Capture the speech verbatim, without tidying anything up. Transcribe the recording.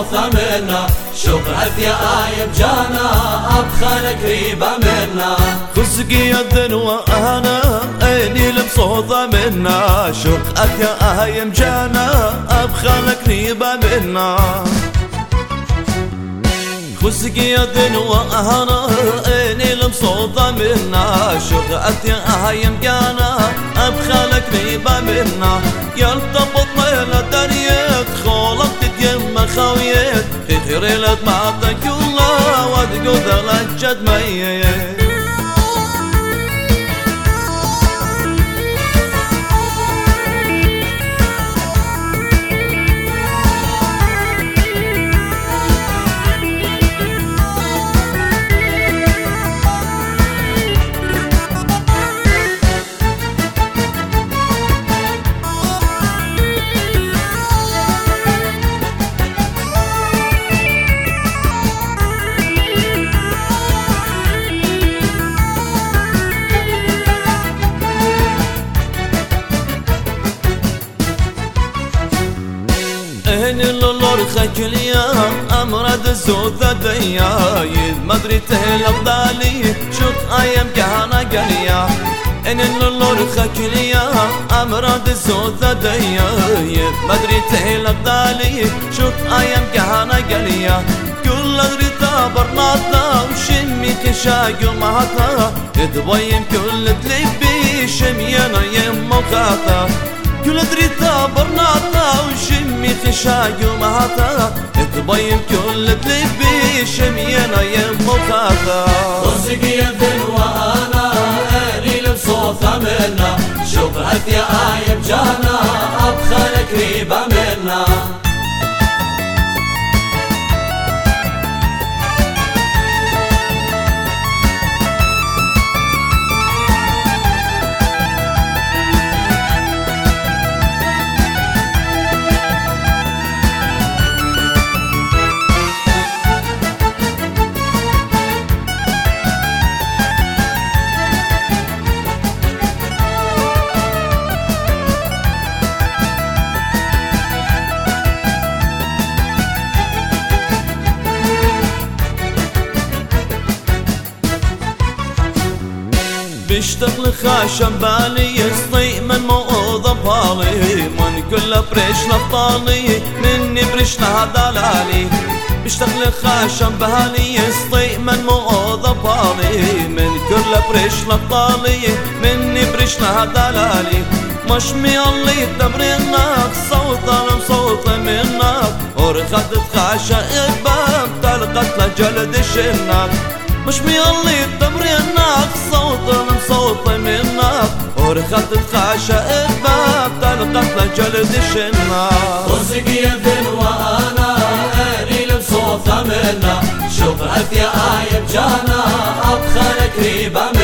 صوته منا شبهت يا آيب جانا أبخل قريبة منا خزقي يذن وأنا عيني لبصوته منا شبهت يا آيب جانا أبخل قريبة منا خزقي يذن وأنا عيني لبصوته منا شبهت يا آيب جانا أبخل قريبة منا يلتقط ميل دريت خولت تيم خويت خير لت معطك الله وتقود لجد ميت هن اللور خجليا أمرد الزوذة ديا يد مدري تهل أبدالي شوط أيام كهانا قليا هن اللور خجليا أمرد الزوذة ديا يد مدري تهل أبدالي شوط أيام كهانا قليا كل أدريتا برناتا وشمي كشاق ومهتا يدبين كل تلبي شمينا يم وخاتا كل دريتا برناتا وشمي خشاق ومهاتا تبين كل تلبي شمينا يم وخاتا رزق يذن وانا آلي لبصوته منا شبهت يا آيب جانا أبخل قريبة منا بيشتاق لخاشم بالي يسطي من موضة بالي من كل بريش لفطالي مني بريش دلالي بيشتاق لخاشم بالي يسطي من موضة بالي من كل بريش لفطالي مني بريش دلالي مشمي اللي تبرينك صوتا صوتا منك ورخت تخاشى إباب تلقت لجلد شنك مشمي اللي تبرينك صوتا صوتي منك ورخت تخاشى الباب تلقت لجلد شنك رزق يذن وانا آلي لبصوته منا شبهت يا آيب جانا أبخل قريبة